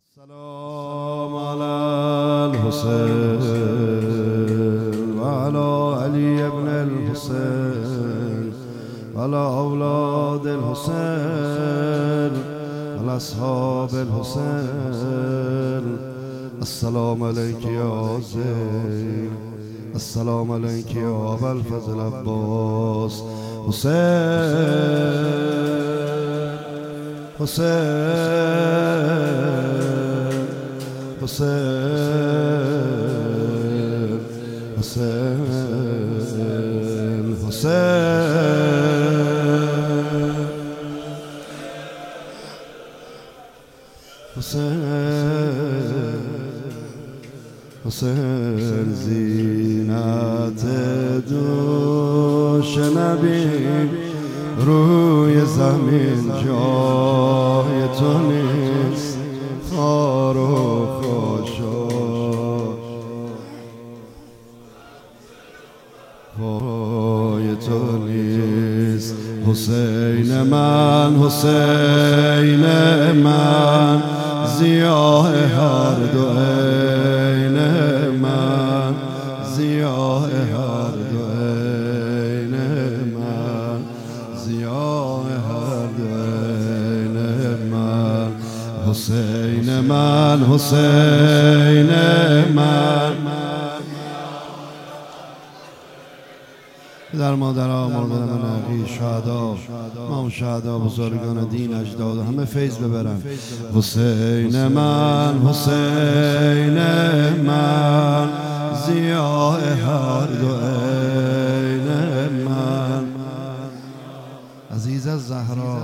سلام على الحسين وعلى علي ابن الحسين وعلى أولاد الحسين وعلى أصحاب الحسين. السلام عليك يا زين، السلام عليك يا أبا الفضل عباس حسين حسين حسين حسين حسين حسين زینت دوش نبی روی زمین جای تو نیست، خار و خاشاک پای تو نیست. حسین من، حسین من، ضیاء هر دو عین من، ضیاء هر دو عین من، ضیاء هر دو عین من. حسین من، حسین من، در مادرها مردان منقی شهدا، ما شهدا بزرگان دین اجداد همه فیض ببرن. حسین من، حسین من، ضیاء هر دو عین من. عزیز از زهرا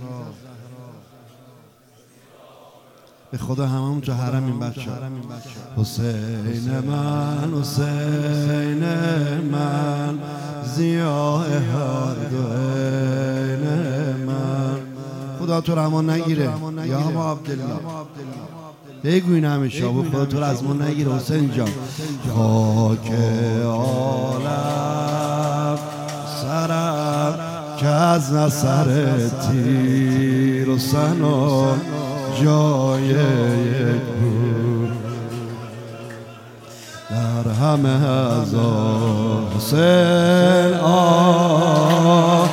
به خدا هممون تو حرم این بچه. حسین من، حسین من، ضیاء هر دو عین من. خدا تو رحمان نگیره یا ابا عبدالله، بگو این همیشه خدا تو از ما نگیره. حسین جان خاک عالم سرم که از نصر تیر و سنان جای یک بود در همه هزار. حسین آه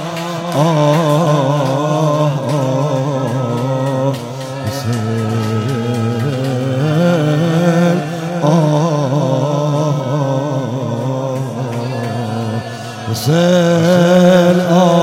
آه آه حسین آه حسین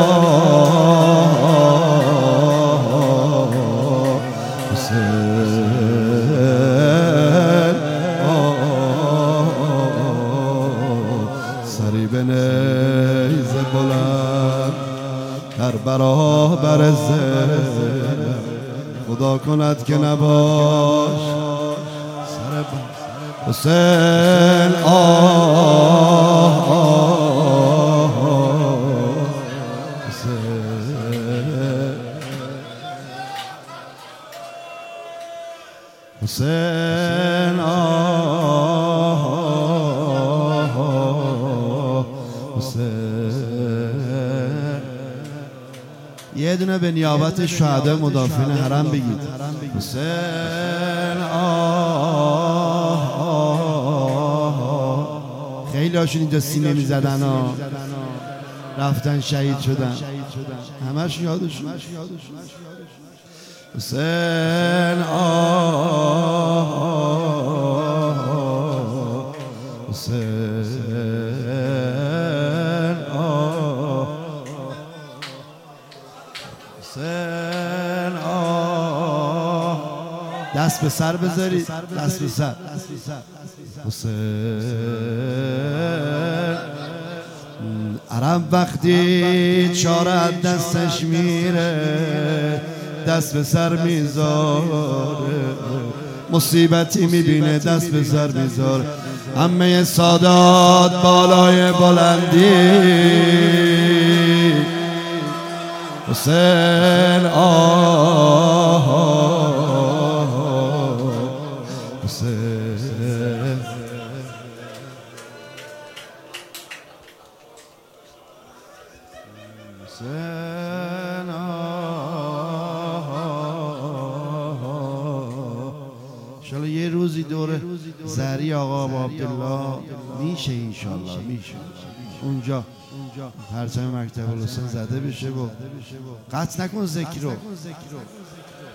سری به نیز بلند در برابر زد خدا کند که نباش سر حسین آه آه حسین آه حسین. یه دونه به نیابت شهدای مدافعین حرم بگید. حسین آه. خیلی هاشون اینجا سینه می زدن ها، رفتن شهید شدن، همش یادشون. حسین آه حسین آه حسین آه. دست به سر بذارید، دست به سر. حسین عرب وقتی چاره دستش میره دست به سر میذاره، مصیبتی میبینه دست به سر میذاره. همه سادات بالای بلندی حسین آه حسین حسین انشالله یه روزی دور زری آقا با عبدالله میشه، انشالله میشه اونجا پرچم مکتب الحسین زده بشه و قطع نکن ذکر رو.